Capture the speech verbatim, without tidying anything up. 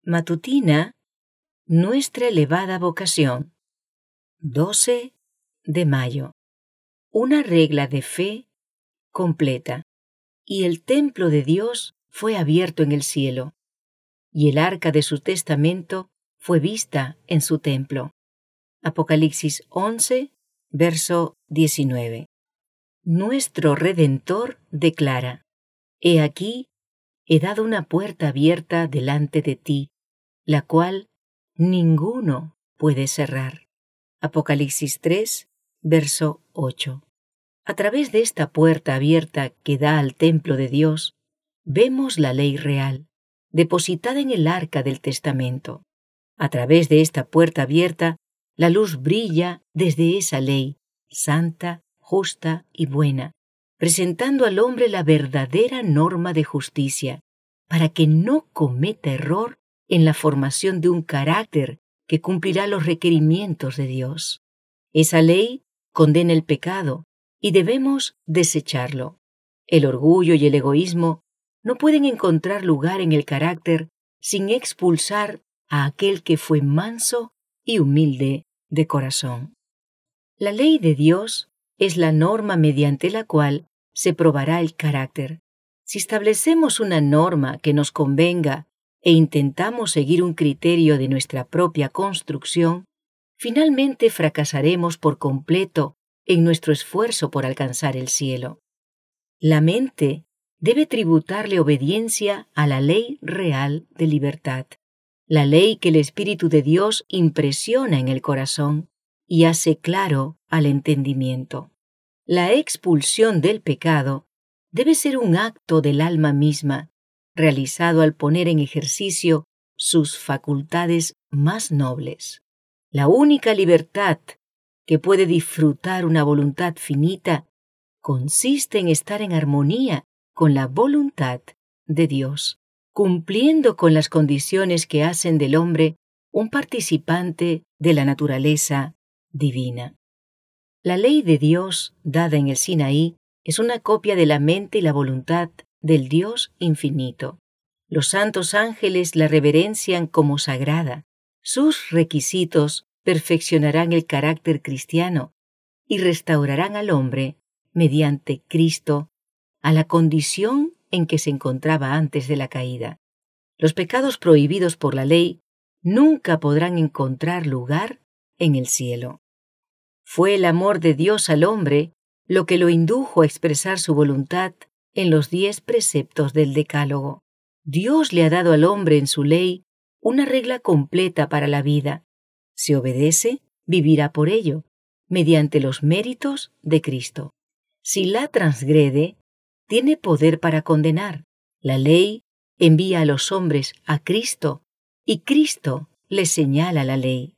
Matutina, nuestra elevada vocación. doce de mayo. Una regla de fe completa. Y el templo de Dios fue abierto en el cielo, y el arca de su testamento fue vista en su templo. Apocalipsis once, verso diecinueve. Nuestro Redentor declara: He aquí, he dado una puerta abierta delante de ti, la cual ninguno puede cerrar. Apocalipsis tres, verso ocho. A través de esta puerta abierta que da al templo de Dios, vemos la ley real, depositada en el arca del testamento. A través de esta puerta abierta, la luz brilla desde esa ley, santa, justa y buena, presentando al hombre la verdadera norma de justicia, para que no cometa error en la formación de un carácter que cumplirá los requerimientos de Dios. Esa ley condena el pecado y debemos desecharlo. El orgullo y el egoísmo no pueden encontrar lugar en el carácter sin expulsar a aquel que fue manso y humilde de corazón. La ley de Dios es la norma mediante la cual se probará el carácter. Si establecemos una norma que nos convenga e intentamos seguir un criterio de nuestra propia construcción, finalmente fracasaremos por completo en nuestro esfuerzo por alcanzar el cielo. La mente debe tributarle obediencia a la ley real de libertad, la ley que el Espíritu de Dios impresiona en el corazón y hace claro al entendimiento. La expulsión del pecado debe ser un acto del alma misma, realizado al poner en ejercicio sus facultades más nobles. La única libertad que puede disfrutar una voluntad finita consiste en estar en armonía con la voluntad de Dios, cumpliendo con las condiciones que hacen del hombre un participante de la naturaleza divina. La ley de Dios, dada en el Sinaí, es una copia de la mente y la voluntad del Dios infinito. Los santos ángeles la reverencian como sagrada. Sus requisitos perfeccionarán el carácter cristiano y restaurarán al hombre, mediante Cristo, a la condición en que se encontraba antes de la caída. Los pecados prohibidos por la ley nunca podrán encontrar lugar en el cielo. Fue el amor de Dios al hombre lo que lo indujo a expresar su voluntad en los diez preceptos del Decálogo. Dios le ha dado al hombre en su ley una regla completa para la vida. Si obedece, vivirá por ello, mediante los méritos de Cristo. Si la transgrede, tiene poder para condenar. La ley envía a los hombres a Cristo y Cristo les señala la ley.